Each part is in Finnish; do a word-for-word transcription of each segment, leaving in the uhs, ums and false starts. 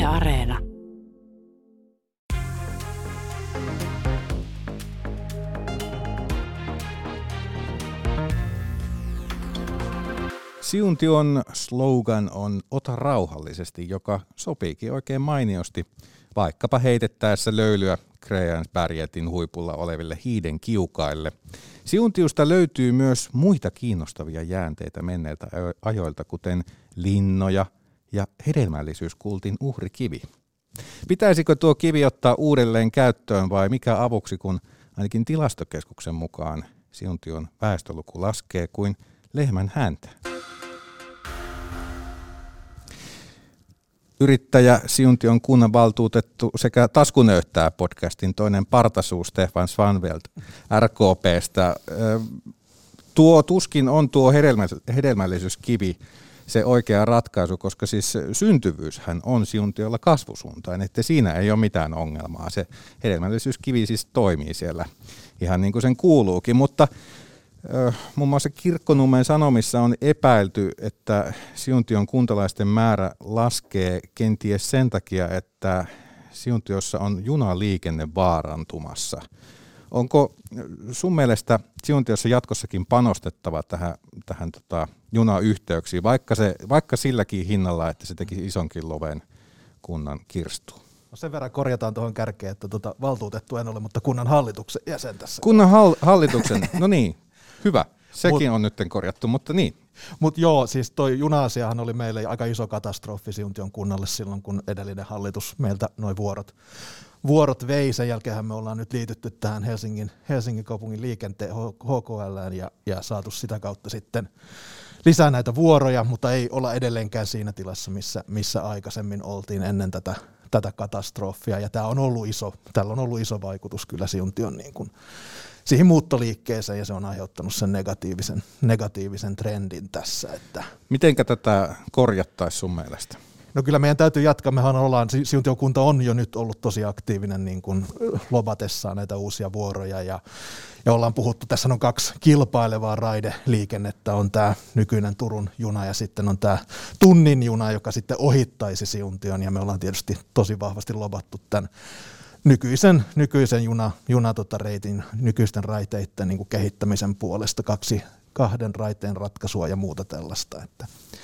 Areena. Siuntion slogan on "Ota rauhallisesti", joka sopiikin oikein mainiosti vaikkapa heitettäessä löylyä Kreansbergetin huipulla oleville hiiden kiukaille. Siuntiosta löytyy myös muita kiinnostavia jäänteitä menneiltä ajoilta, kuten linnoja ja hedelmällisyyskultin uhrikivi. Pitäisikö tuo kivi ottaa uudelleen käyttöön vai mikä avuksi, kun ainakin Tilastokeskuksen mukaan Siuntion väestöluku laskee kuin lehmän häntä? Yrittäjä, Siuntion kunnanvaltuutettu sekä Taskunöyttää podcastin toinen partasuu Stefan Svanvelt R K P:stä. Tuo tuskin on tuo hedelmällisyyskivi se oikea ratkaisu, koska siis syntyvyyshän on Siuntiolla kasvusuuntaan, että siinä ei ole mitään ongelmaa. Se hedelmällisyyskivi siis toimii siellä ihan niin kuin sen kuuluukin, mutta muun muassa Kirkkonummen Sanomissa on epäilty, että Siuntion kuntalaisten määrä laskee kenties sen takia, että Siuntiossa on junaliikenne vaarantumassa. Onko sun mielestä Siuntiossa jatkossakin panostettava tähän, tähän tota, junayhteyksiin, vaikka, se, vaikka silläkin hinnalla, että se teki isonkin loven kunnan kirstuun? No sen verran korjataan tuohon kärkeen, että tuota, valtuutettu en ole, mutta kunnan hallituksen jäsen tässä. Kunnan hal- hallituksen, no niin. Hyvä. Sekin mut, on nyt korjattu, mutta niin. Mutta joo, siis toi juna-asiahan oli meille aika iso katastrofi Siuntion kunnalle silloin, kun edellinen hallitus meiltä noin vuorot, vuorot vei. Sen jälkeenhän me ollaan nyt liitytty tähän Helsingin, Helsingin kaupungin liikenteen H K L:ään ja, ja saatu sitä kautta sitten lisää näitä vuoroja, mutta ei olla edelleenkään siinä tilassa, missä, missä aikaisemmin oltiin ennen tätä, tätä katastrofia. Ja tää on ollut iso, tällä on ollut iso vaikutus kyllä Siuntion niin kuin siihen muuttoliikkeeseen ja se on aiheuttanut sen negatiivisen, negatiivisen trendin tässä. Että mitenkä tätä korjattaisiin sun mielestä? No kyllä meidän täytyy jatkaa. Mehän ollaan, Siuntion kunta on jo nyt ollut tosi aktiivinen niin kuin lobatessaan näitä uusia vuoroja ja, ja ollaan puhuttu, tässä on kaksi kilpailevaa raideliikennettä, on tämä nykyinen Turun juna ja sitten on tämä tunnin juna, joka sitten ohittaisi Siuntion ja me ollaan tietysti tosi vahvasti lobattu tämän Nykyisen, nykyisen juna, juna tota reitin, nykyisten raiteiden niin kuin kehittämisen puolesta, kaksi, kahden raiteen ratkaisua ja muuta tällaista. Että,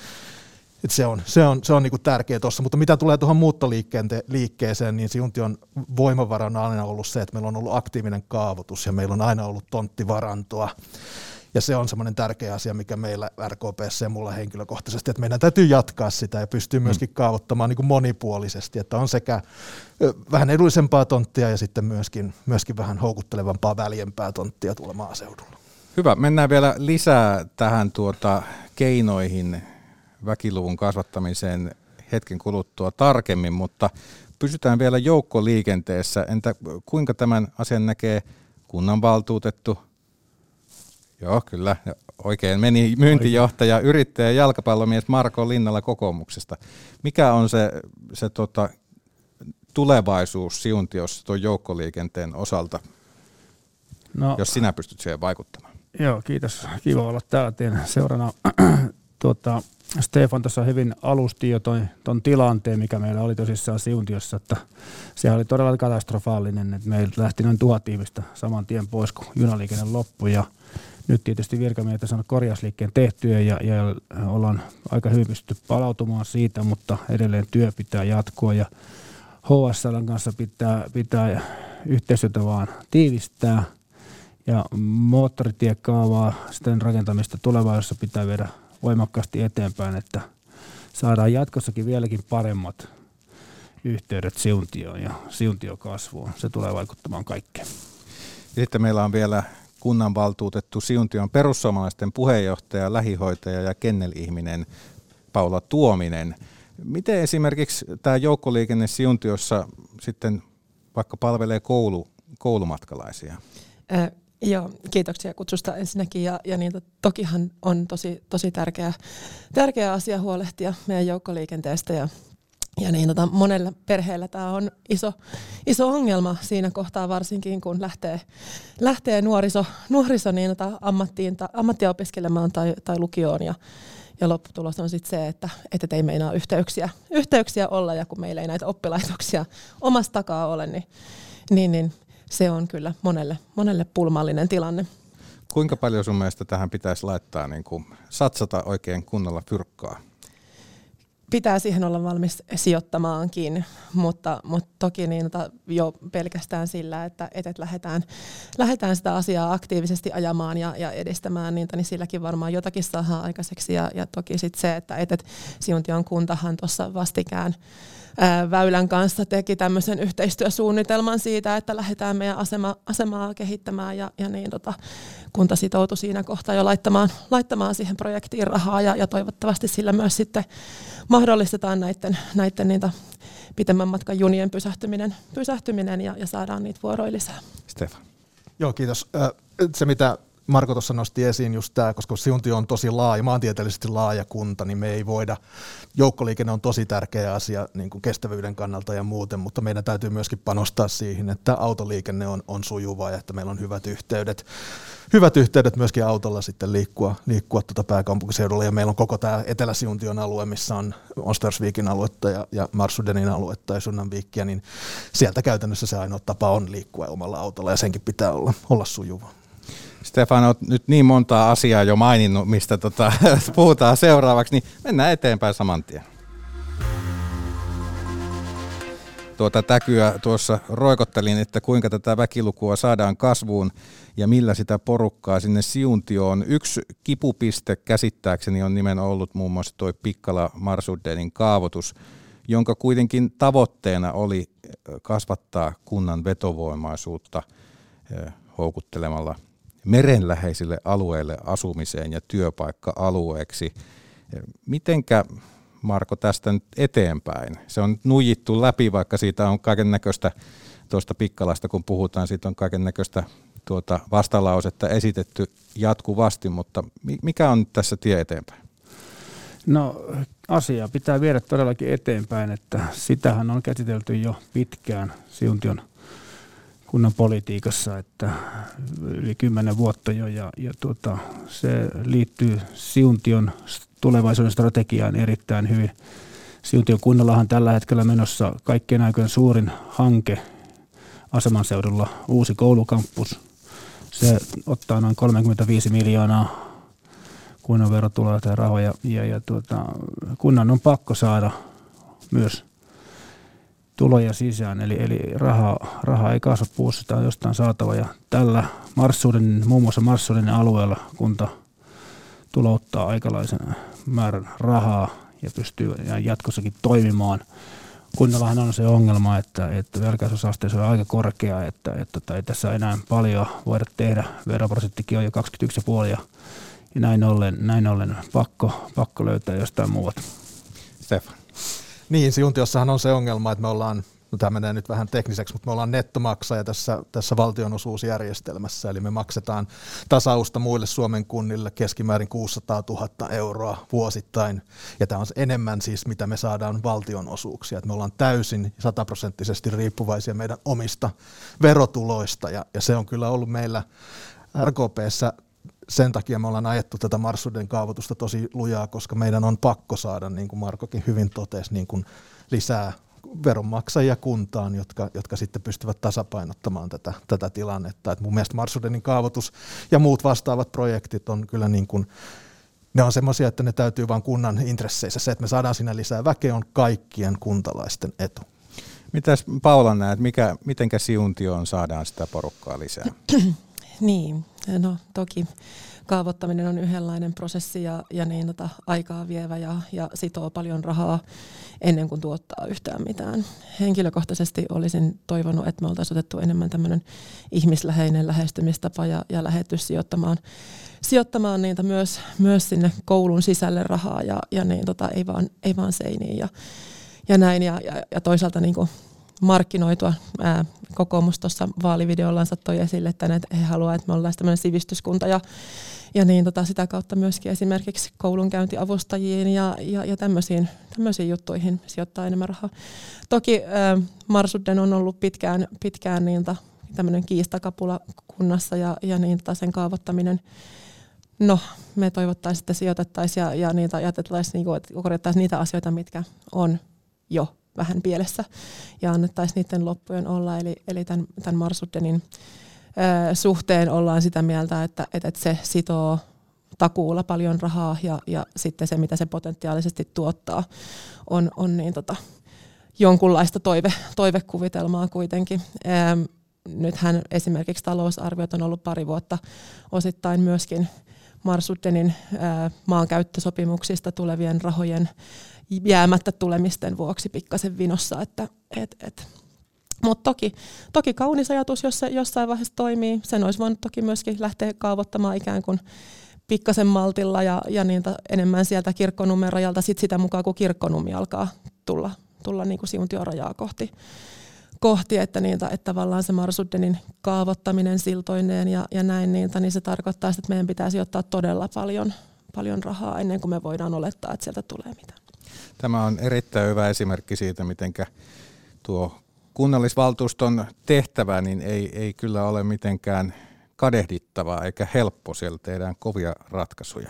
että se on, se on, se on niin kuin tärkeä tuossa, mutta mitä tulee tuohon muuttoliikkeeseen, niin Siuntion voimavara on aina ollut se, että meillä on ollut aktiivinen kaavoitus ja meillä on aina ollut tonttivarantoa. Ja se on semmoinen tärkeä asia, mikä meillä R K P:ssä ja mulla henkilökohtaisesti, että meidän täytyy jatkaa sitä ja pystyy myöskin kaavoittamaan niin kuin monipuolisesti, että on sekä vähän edullisempaa tonttia ja sitten myöskin, myöskin vähän houkuttelevampaa väljempää tonttia tuolla maaseudulla. Hyvä, mennään vielä lisää tähän tuota keinoihin väkiluvun kasvattamiseen hetken kuluttua tarkemmin, mutta pysytään vielä joukkoliikenteessä. Entä kuinka tämän asian näkee kunnanvaltuutettu? Joo, kyllä. Oikein meni myyntijohtaja, yrittäjä, jalkapallomies Marko Linnala kokoomuksesta. Mikä on se, se tota, tulevaisuus Siuntiossa tuon joukkoliikenteen osalta, no, jos sinä pystyt siihen vaikuttamaan? Joo, kiitos. Kiva olla täällä teidän seurana. tuota, Stefan tuossa hyvin alusti jo tuon tilanteen, mikä meillä oli tosissaan Siuntiossa, että sehän oli todella katastrofaalinen, että meiltä lähti noin tuhat ihmistä saman tien pois, kun junaliikenne loppui ja nyt tietysti virkamiehet on saanut korjausliikkeen tehtyä ja, ja ollaan aika hyvin pystytty palautumaan siitä, mutta edelleen työ pitää jatkua ja H S L:n kanssa pitää, pitää yhteistyötä vaan tiivistää ja moottoritiekaavaa sitten rakentamista tulevaisuudessa pitää viedä voimakkaasti eteenpäin, että saadaan jatkossakin vieläkin paremmat yhteydet Siuntioon ja Siuntion kasvuun. Se tulee vaikuttamaan kaikkeen. Ja sitten meillä on vielä kunnanvaltuutettu Siuntion perussuomalaisten puheenjohtaja, lähihoitaja ja kennelihminen Paula Tuominen. Miten esimerkiksi tämä joukkoliikenne Siuntiossa sitten vaikka palvelee koulu, koulumatkalaisia? Äh, joo, kiitoksia kutsusta ensinnäkin ja, ja niin, tokihan on tosi, tosi tärkeä, tärkeä asia huolehtia meidän joukkoliikenteestä ja Ja niin, tota, monella perheellä tämä on iso, iso ongelma siinä kohtaa, varsinkin kun lähtee, lähtee nuoriso, nuoriso niin, tota, ammattiin, ta, ammattia opiskelemaan tai, tai lukioon. Ja, ja lopputulos on sitten se, että, että ei meinaa yhteyksiä, yhteyksiä olla, ja kun meillä ei näitä oppilaitoksia omasta takaa ole, niin, niin, niin se on kyllä monelle, monelle pulmallinen tilanne. Kuinka paljon sun mielestä tähän pitäisi laittaa, niin kuin satsata oikein kunnolla fyrkkaa? Pitää siihen olla valmis sijoittamaankin, mutta, mutta toki niin, jo pelkästään sillä, että, että lähdetään, lähdetään sitä asiaa aktiivisesti ajamaan ja, ja edistämään niitä, niin silläkin varmaan jotakin saadaan aikaiseksi. Ja, ja toki sitten se, että, että Siuntion kuntahan tuossa vastikään ää, Väylän kanssa teki tämmöisen yhteistyösuunnitelman siitä, että lähdetään meidän asema, asemaa kehittämään ja, ja niin, tota, kunta sitoutui siinä kohtaa jo laittamaan, laittamaan siihen projektiin rahaa ja, ja toivottavasti sillä myös sitten mahdollistetaan näiden, näiden niitä pitemmän matkan junien pysähtyminen, pysähtyminen ja, ja saadaan niitä vuoroja lisää. Stefan. Joo, kiitos. Se mitä Marko tuossa nosti esiin just tämä, koska Siuntio on tosi laaja, maantieteellisesti laaja kunta, niin me ei voida, joukkoliikenne on tosi tärkeä asia niin kuin kestävyyden kannalta ja muuten, mutta meidän täytyy myöskin panostaa siihen, että autoliikenne on, on sujuvaa ja että meillä on hyvät yhteydet, hyvät yhteydet myöskin autolla sitten liikkua, liikkua tuota pääkaupunkiseudulla, ja meillä on koko tämä Etelä-Siuntion alue, missä on Ostersvikin aluetta ja, ja Marsudenin aluetta ja Sunnanviikkiä, niin sieltä käytännössä se ainoa tapa on liikkua omalla autolla, ja senkin pitää olla, olla sujuvaa. Stefan, olet nyt niin montaa asiaa jo maininnut, mistä tota, puhutaan seuraavaksi, niin mennään eteenpäin saman tien. Tuota täkyä tuossa roikottelin, että kuinka tätä väkilukua saadaan kasvuun ja millä sitä porukkaa sinne Siuntioon. Yksi kipupiste käsittääkseni on nimen ollut muun muassa tuo Pikkala-Marsudenin kaavoitus, jonka kuitenkin tavoitteena oli kasvattaa kunnan vetovoimaisuutta houkuttelemalla merenläheisille alueille asumiseen ja työpaikka-alueeksi. Mitenkä, Marko, tästä nyt eteenpäin? Se on nuijittu läpi, vaikka siitä on kaiken näköistä, tuosta Pikkalasta kun puhutaan, siitä on kaiken näköistä tuota vastalausetta esitetty jatkuvasti, mutta mikä on nyt tässä tie eteenpäin? No, asiaa pitää viedä todellakin eteenpäin, että sitähän on käsitelty jo pitkään Siuntion kunnan politiikassa, että yli kymmenen vuotta jo, ja, ja tuota, se liittyy Siuntion tulevaisuuden strategiaan erittäin hyvin. Siuntion kunnallahan tällä hetkellä menossa kaikkien aikojen suurin hanke Aseman seudulla, uusi koulukampus. Se ottaa noin kolmekymmentäviisi miljoonaa kunnan verotuloja tai rahoja, ja, ja tuota, kunnan on pakko saada myös tuloja sisään, eli, eli rahaa, rahaa ei kasva puussa, sitä on jostain saatava, ja tällä Marssuuden, muun muassa Marssuuden alueella kunta tulouttaa aikalaisen määrän rahaa ja pystyy jatkossakin toimimaan. Kunnallahan on se ongelma, että, että velkaisuusaste on aika korkea, että, että ei tässä enää paljon voida tehdä, veroprosenttikin on jo kaksikymmentäyksi pilkku viisi, ja, ja näin ollen, näin ollen pakko, pakko löytää jostain muuta. Stefan. Niin, Siuntiossahan on se ongelma, että me ollaan, no tämä menee nyt vähän tekniseksi, mutta me ollaan nettomaksaja tässä, tässä valtionosuusjärjestelmässä, eli me maksetaan tasausta muille Suomen kunnille keskimäärin kuusisataatuhatta euroa vuosittain, ja tämä on enemmän siis, mitä me saadaan valtionosuuksia, että me ollaan täysin sataprosenttisesti riippuvaisia meidän omista verotuloista, ja, ja se on kyllä ollut meillä R K P:ssä. Sen takia me ollaan ajettu tätä Marsuden kaavoitusta tosi lujaa, koska meidän on pakko saada, niin kuin Markokin hyvin totesi, niin kuin lisää veronmaksajia kuntaan, jotka, jotka sitten pystyvät tasapainottamaan tätä, tätä tilannetta. Et mun mielestä Marsudenin kaavoitus ja muut vastaavat projektit on kyllä niin kuin, ne on semmoisia, että ne täytyy vain kunnan intresseissä. Se, että me saadaan siinä lisää väkeä, on kaikkien kuntalaisten etu. Mitäs Paula näet, mikä, mitenkä Siuntioon saadaan sitä porukkaa lisää? Niin, no toki kaavoittaminen on yhdenlainen prosessi ja, ja niin, tota, aikaa vievä ja, ja sitoo paljon rahaa ennen kuin tuottaa yhtään mitään. Henkilökohtaisesti olisin toivonut, että me oltaisiin otettu enemmän tämmöinen ihmisläheinen lähestymistapa ja, ja lähdetty sijoittamaan, sijoittamaan niitä myös, myös sinne koulun sisälle rahaa ja, ja niin, tota, ei, vaan, ei vaan seiniin ja, ja näin. Ja, ja, ja toisaalta niin kuin markkinoitua. Ää, kokoomus tuossa vaalivideollansa toi esille, että he haluavat, että me ollaan tämmöinen sivistyskunta ja, ja niin, tota, sitä kautta myöskin esimerkiksi koulunkäyntiavustajiin ja, ja, ja tämmöisiin, tämmöisiin juttuihin sijoittaa enemmän rahaa. Toki ää, Marsuden on ollut pitkään, pitkään niin, tämmöinen kiistakapula kunnassa ja, ja niin, tota, sen kaavoittaminen No, me toivottaisiin, että sijoitettaisiin ja, ja niitä ajateltaisiin, niin että korjattaisiin niitä asioita, mitkä on jo vähän pielessä ja annettaisiin niiden loppujen olla. Eli, eli tämän, tämän Marsuddenin ö, suhteen ollaan sitä mieltä, että, että se sitoo takuulla paljon rahaa ja, ja sitten se, mitä se potentiaalisesti tuottaa, on, on niin tota, jonkunlaista toive, toivekuvitelmaa kuitenkin. Ähm, nythän esimerkiksi talousarviot on ollut pari vuotta osittain myöskin Marsuddenin äh, maankäyttösopimuksista tulevien rahojen jäämättä tulemisten vuoksi pikkasen vinossa. Että, et, et. Mutta toki, toki kaunis ajatus, jos se jossain vaiheessa toimii. Sen olisi voinut toki myöskin lähteä kaavoittamaan ikään kuin pikkasen maltilla ja, ja niitä enemmän sieltä Kirkkonummen rajalta sit sitä mukaan, kun Kirkkonummi alkaa tulla, tulla niin kuin Siuntion rajaa kohti. kohti että, niitä, että tavallaan se Marsuddenin kaavoittaminen siltoineen ja, ja näin, niitä, niin se tarkoittaa, että meidän pitää sijoittaa todella paljon, paljon rahaa ennen kuin me voidaan olettaa, että sieltä tulee mitään. Tämä on erittäin hyvä esimerkki siitä, miten tuo kunnallisvaltuuston tehtävä niin ei, ei kyllä ole mitenkään kadehdittavaa eikä helppo, siellä tehdään kovia ratkaisuja.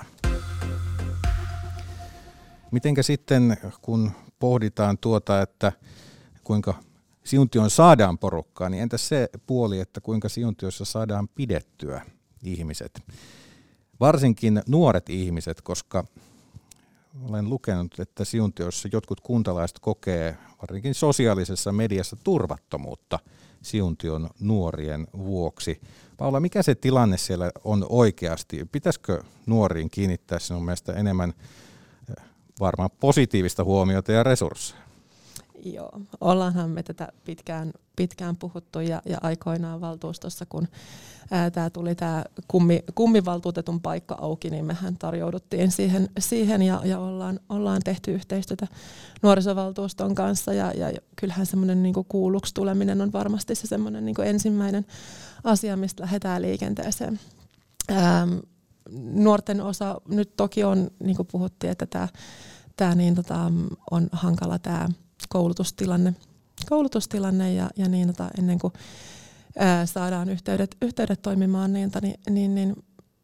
Mitenkä sitten, kun pohditaan tuota, että kuinka Siuntioon saadaan porukkaa, niin entäs se puoli, että kuinka Siuntiossa saadaan pidettyä ihmiset? Varsinkin nuoret ihmiset, koska olen lukenut, että Siuntiossa jotkut kuntalaiset kokee varsinkin sosiaalisessa mediassa turvattomuutta Siuntion nuorien vuoksi. Paula, mikä se tilanne siellä on oikeasti? Pitäisikö nuoriin kiinnittää sinun mielestä enemmän varmaan positiivista huomiota ja resursseja? Joo, ollaanhan me tätä pitkään, pitkään puhuttu ja, ja aikoinaan valtuustossa, kun tämä tuli tämä kummi, kummivaltuutetun paikka auki, niin mehän tarjouduttiin siihen, siihen ja, ja ollaan, ollaan tehty yhteistyötä nuorisovaltuuston kanssa ja, ja kyllähän semmoinen niinku kuulluksi tuleminen on varmasti se semmoinen niinku ensimmäinen asia, mistä lähdetään liikenteeseen. Ähm, nuorten osa nyt toki on, niin kuin puhuttiin, että tämä tää niin tota, on hankala tämä koulutustilanne, koulutustilanne ja, ja niin, tota, ennen kuin ää, saadaan yhteydet, yhteydet toimimaan, niin, niin, niin, niin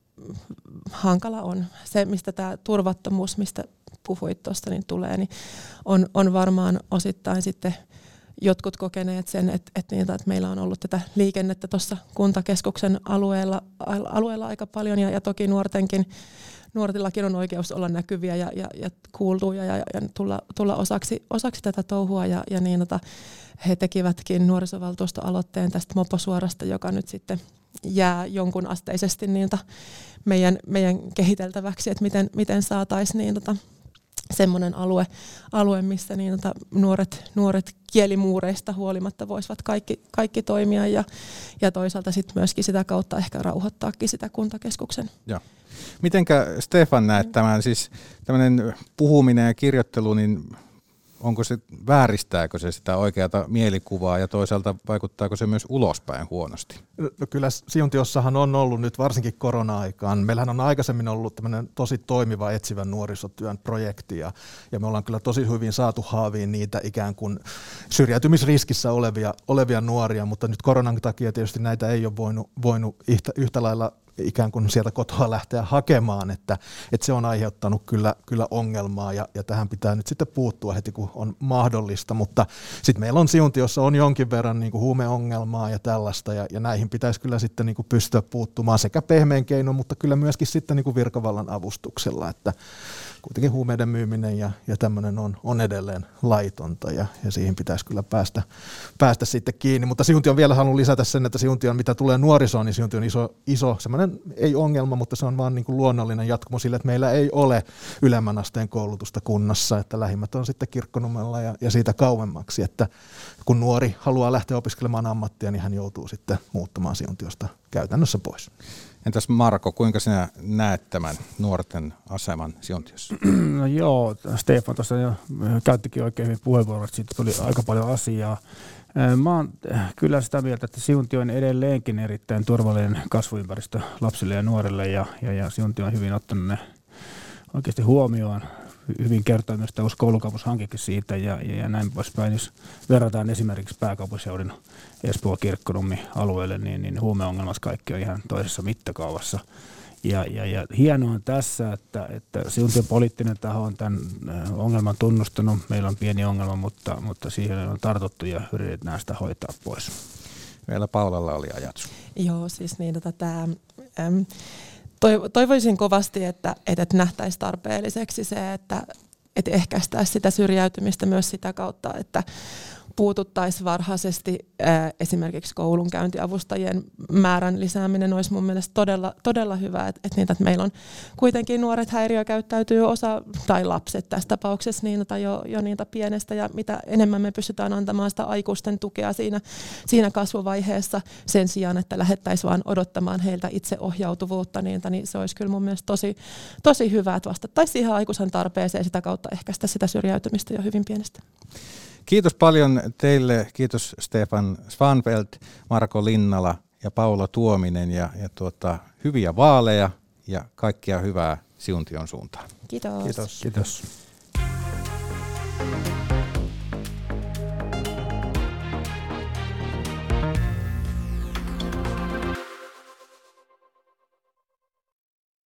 hankala on. Se, mistä tämä turvattomuus, mistä puhuit tuosta, niin tulee, niin on, on varmaan osittain sitten jotkut kokeneet sen, että, että, niin, että meillä on ollut tätä liikennettä tuossa kuntakeskuksen alueella, alueella aika paljon ja, ja toki nuortenkin Nuortillakin on oikeus olla näkyviä ja, ja, ja kuultuja ja, ja tulla, tulla osaksi, osaksi tätä touhua. Ja, ja niin, ota, he tekivätkin nuorisovaltuustoaloitteen tästä moposuorasta, joka nyt sitten jää jonkun asteisesti niin, ota, meidän, meidän kehiteltäväksi, että miten, miten saataisiin niin, ota, semmoinen alue, alue, missä niin, ota, nuoret, nuoret kielimuureista huolimatta voisivat kaikki, kaikki toimia ja, ja toisaalta sitten myöskin sitä kautta ehkä rauhoittaakin sitä kuntakeskuksen. Ja. Mitenkä Stefan näet tämän, siis tämmöinen puhuminen ja kirjoittelu, niin onko se, vääristääkö se sitä oikeata mielikuvaa ja toisaalta vaikuttaako se myös ulospäin huonosti? No kyllä Siuntiossahan on ollut nyt varsinkin korona-aikaan. Meillähän on aikaisemmin ollut tämmöinen tosi toimiva etsivän nuorisotyön projekti ja, ja me ollaan kyllä tosi hyvin saatu haaviin niitä ikään kuin syrjäytymisriskissä olevia, olevia nuoria, mutta nyt koronan takia tietysti näitä ei ole voinut, voinut yhtä, yhtä lailla ikään kuin sieltä kotoa lähteä hakemaan, että, että se on aiheuttanut kyllä, kyllä ongelmaa ja, ja tähän pitää nyt sitten puuttua heti kun on mahdollista, mutta sitten meillä on Siuntiossa on jonkin verran niin kuin huumeongelmaa ja tällaista ja, ja näihin pitäisi kyllä sitten niin kuin pystyä puuttumaan sekä pehmeän keinoin, mutta kyllä myöskin sitten niin kuin virkavallan avustuksella, että kuitenkin huumeiden myyminen ja, ja tämmöinen on, on edelleen laitonta ja, ja siihen pitäisi kyllä päästä, päästä sitten kiinni. Mutta Siuntion vielä haluan lisätä sen, että Siuntion mitä tulee nuorisoon, niin Siuntion on iso, iso semmoinen, ei ongelma, mutta se on vaan niin kuin luonnollinen jatkumo sille, että meillä ei ole ylemmän asteen koulutusta kunnassa, että lähimmät on sitten Kirkkonummella ja, ja siitä kauemmaksi, että kun nuori haluaa lähteä opiskelemaan ammattia, niin hän joutuu sitten muuttamaan Siuntiosta käytännössä pois. Entäs Marko, kuinka sinä näet tämän nuorten aseman Siuntiossa? No joo, Stefan tuossa jo käyttikin oikein hyvin puheenvuoron, että siitä tuli aika paljon asiaa. Mä oon kyllä sitä mieltä, että Siuntio on edelleenkin erittäin turvallinen kasvuympäristö lapsille ja nuorille ja, ja, ja Siuntio on hyvin ottanut ne oikeasti huomioon. Hyvin kertoo myös tämä uusi koulukampushankekin siitä ja, ja, ja näin poispäin. Jos verrataan esimerkiksi pääkaupunkiseudun Espoo-Kirkkonummi alueelle, niin, niin huumeongelmassa kaikki on ihan toisessa mittakaavassa. Ja, ja, ja hienoa on tässä, että, että Siuntion poliittinen taho on tämän ongelman tunnustanut. Meillä on pieni ongelma, mutta, mutta siihen on tartuttu ja yritetään sitä hoitaa pois. Vielä Paulalla oli ajatus. Joo, siis niin, tota, tää, äm, toivoisin kovasti, että, että nähtäisiin tarpeelliseksi se, että, että ehkäistäisiin sitä syrjäytymistä myös sitä kautta, että puututtaisiin varhaisesti. Äh, esimerkiksi koulunkäyntiavustajien määrän lisääminen olisi mun mielestä todella, todella hyvä, että, että, niitä, että meillä on kuitenkin nuoret häiriökäyttäytyy osa, tai lapset tässä tapauksessa niin, tai jo, jo niitä pienestä, ja mitä enemmän me pystytään antamaan sitä aikuisten tukea siinä, siinä kasvuvaiheessa sen sijaan, että lähettäisiin vaan odottamaan heiltä itseohjautuvuutta, niin, niin se olisi kyllä mun mielestä tosi, tosi hyvä, että vastattaisiin siihen aikuisen tarpeeseen ja sitä kautta ehkäistä sitä syrjäytymistä jo hyvin pienestä. Kiitos paljon teille, kiitos Stefan Svanfeldt, Marko Linnala ja Paula Tuominen ja, ja tuota, hyviä vaaleja ja kaikkia hyvää Siuntion suuntaan. Kiitos. Kiitos. Kiitos.